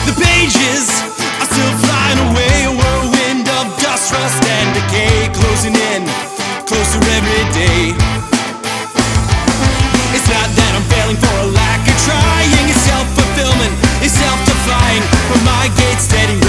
The pages are still flying away, a whirlwind of dust, rust, and decay, closing in, closer every day. It's not that I'm failing for a lack of trying, it's self-fulfillment, it's self-defying, but my gate's steady